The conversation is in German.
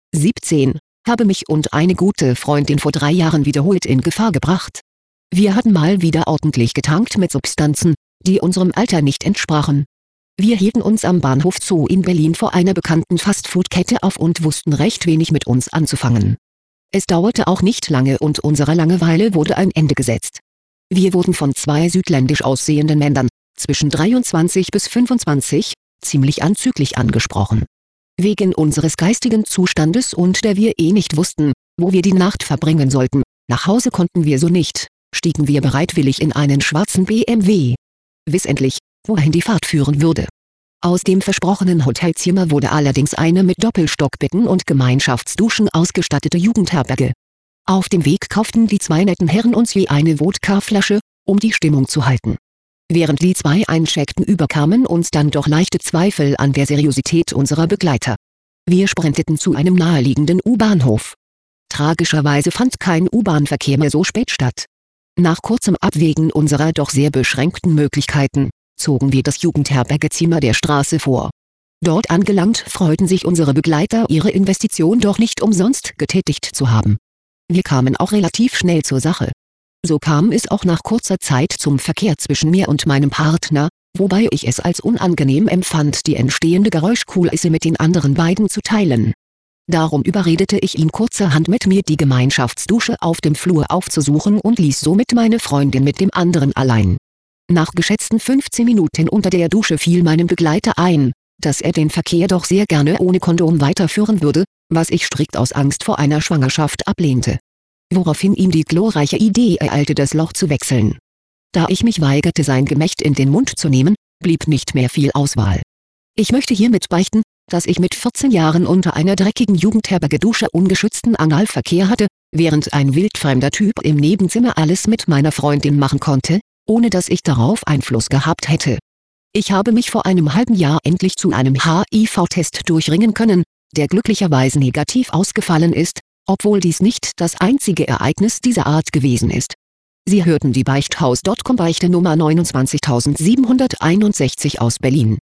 17, habe mich und eine gute Freundin vor 3 Jahren wiederholt in Gefahr gebracht. Wir hatten mal wieder ordentlich getankt mit Substanzen, die unserem Alter nicht entsprachen. Wir hielten uns am Bahnhof Zoo in Berlin vor einer bekannten Fastfood-Kette auf und wussten recht wenig mit uns anzufangen. Es dauerte auch nicht lange und unserer Langeweile wurde ein Ende gesetzt. Wir wurden von 2 südländisch aussehenden Männern, zwischen 23 bis 25, ziemlich anzüglich angesprochen. Wegen unseres geistigen Zustandes und da wir nicht wussten, wo wir die Nacht verbringen sollten, nach Hause konnten wir so nicht, stiegen wir bereitwillig in einen schwarzen BMW. Wissentlich, wohin die Fahrt führen würde. Aus dem versprochenen Hotelzimmer wurde allerdings eine mit Doppelstockbetten und Gemeinschaftsduschen ausgestattete Jugendherberge. Auf dem Weg kauften die 2 netten Herren uns je eine Wodkaflasche, um die Stimmung zu halten. Während die 2 eincheckten, überkamen uns dann doch leichte Zweifel an der Seriosität unserer Begleiter. Wir sprinteten zu einem naheliegenden U-Bahnhof. Tragischerweise fand kein U-Bahn-Verkehr mehr so spät statt. Nach kurzem Abwägen unserer doch sehr beschränkten Möglichkeiten, zogen wir das Jugendherbergezimmer der Straße vor. Dort angelangt freuten sich unsere Begleiter, ihre Investition doch nicht umsonst getätigt zu haben. Wir kamen auch relativ schnell zur Sache. So kam es auch nach kurzer Zeit zum Verkehr zwischen mir und meinem Partner, wobei ich es als unangenehm empfand, die entstehende Geräuschkulisse mit den anderen beiden zu teilen. Darum überredete ich ihn kurzerhand, mit mir die Gemeinschaftsdusche auf dem Flur aufzusuchen und ließ somit meine Freundin mit dem anderen allein. Nach geschätzten 15 Minuten unter der Dusche fiel meinem Begleiter ein, dass er den Verkehr doch sehr gerne ohne Kondom weiterführen würde, was ich strikt aus Angst vor einer Schwangerschaft ablehnte. Woraufhin ihm die glorreiche Idee ereilte, das Loch zu wechseln. Da ich mich weigerte, sein Gemächt in den Mund zu nehmen, blieb nicht mehr viel Auswahl. Ich möchte hiermit beichten, dass ich mit 14 Jahren unter einer dreckigen Jugendherbergedusche ungeschützten Analverkehr hatte, während ein wildfremder Typ im Nebenzimmer alles mit meiner Freundin machen konnte, ohne dass ich darauf Einfluss gehabt hätte. Ich habe mich vor einem halben Jahr endlich zu einem HIV-Test durchringen können, der glücklicherweise negativ ausgefallen ist, obwohl dies nicht das einzige Ereignis dieser Art gewesen ist. Sie hörten die Beichthaus.com Beichte Nummer 29761 aus Berlin.